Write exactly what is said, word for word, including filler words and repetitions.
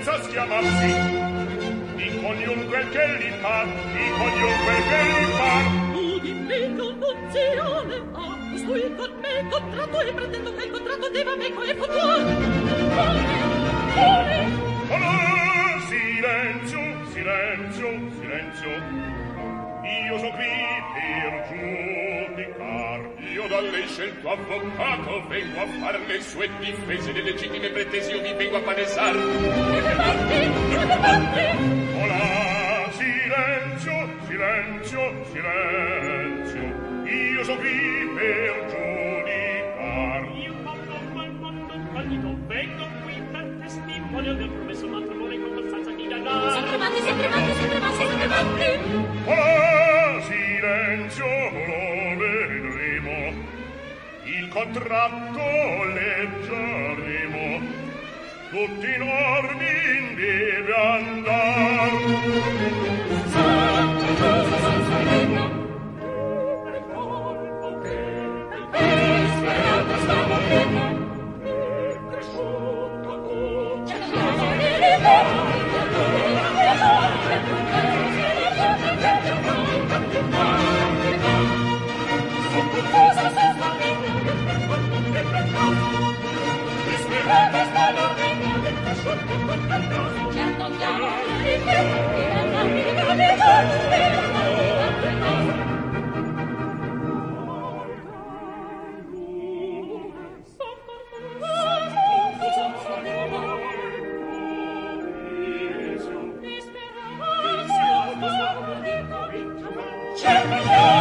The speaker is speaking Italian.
senza schiamarsi, in quel che li par, in quel che li par. Tu dimmi conduzione, ah, costui con me contratto e pretendo che il contratto deva meco e futur. Cuore, cuore. Allora, silenzio, silenzio, silenzio. Io so qui per giudicar. Io da lei scelto avvocato vengo a far le sue difese, le legittime pretese io vi vengo a palesar. Siete pazzi, siete pazzi. Ora, silenzio, silenzio, silenzio. Io so qui per giudicar. Io parlo mal mondo cognito, vengo qui per testimonio del promesso matrimonio con costanza di danaro. Sempre matti, sempre matti, sempre matti, sempre matti. Ora, silenzio, lo vedremo. Il contratto leggeremo. Tutti in ordine deve andar. Santo, cosa senza ritmo. Per colpo che è sferato sta morendo. È cresciuto cuccia. E le donne, sono confusa senza ritmo. Disperata sta morendo. Certo andiamo a riflettere, a riflettere. Certo